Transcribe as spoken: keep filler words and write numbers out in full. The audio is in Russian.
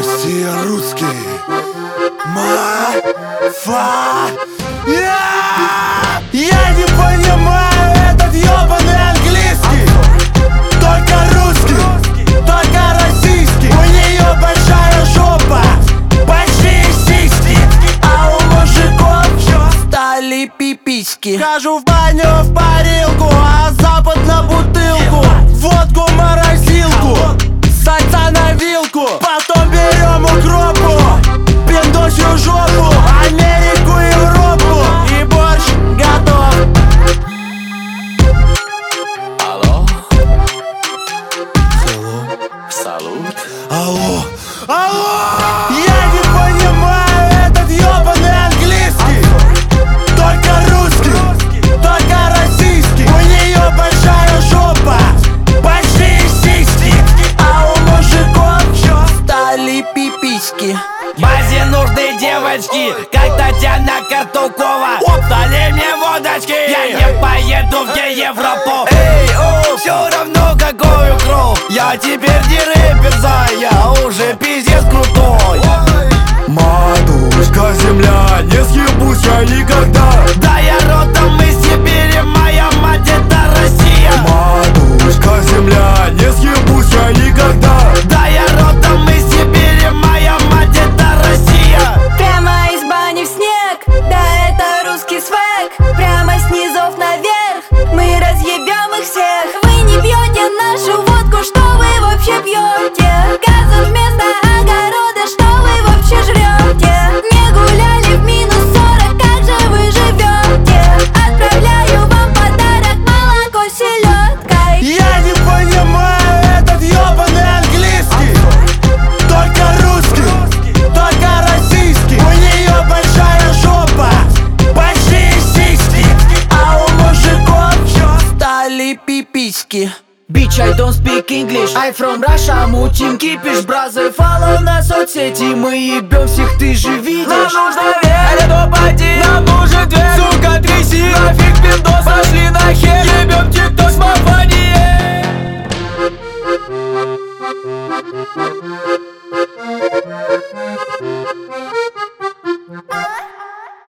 Россия русский. Ма-фа. Я не понимаю этот ёбаный английский. Только русский, только российский. У нее большая жопа, большие сиськи, а у мужиков стали пиписьки. Хожу в баню в парилку, а запад на бутылку, водку в морозилку, сальца на вилку. Потом берем укропу, пиндосью жопу, Америку, Европу, и борщ готов. Алло. Hello. Салют. Алло, алло! Я не понимаю этот ёбаный английский. Только русский, только российский. У нее большая жопа, большие сиськи, а у мужиков стали пиписьки. Базе нужны девочки, как Татьяна Картукова. Налей мне водочки, я не поеду в Европу. Эй, о, все равно какую кровь. Я теперь не рэпер, я уже пиздец крутой. Матушка земля, не съебусь я никогда. Да я родом из Сибири, моя мать это Россия. Матушка земля, не съебусь я никогда. Да я родом из Сибири, моя мать это Россия. Прямо из бани в снег, да это русский свек. Прямо с низов наверх, мы разъебем их всех. Вы не пьете нашу водку, что вы вообще пьете? Газом вместо огорода, что вы вообще жрете? Не гуляли в минус сорок, как же вы живете? Отправляю вам подарок, молоко с селедкой. Я не понимаю этот ёбаный английский. Только русский, только российский. У нее большая жопа, большие сиськи, а у мужиков стали пиписьки. Bitch, I don't speak English, I from Russia, мутим кипиш. Бразы, follow на соцсети, мы ебем всех, ты же видишь. Нам нужно верить, а не попади на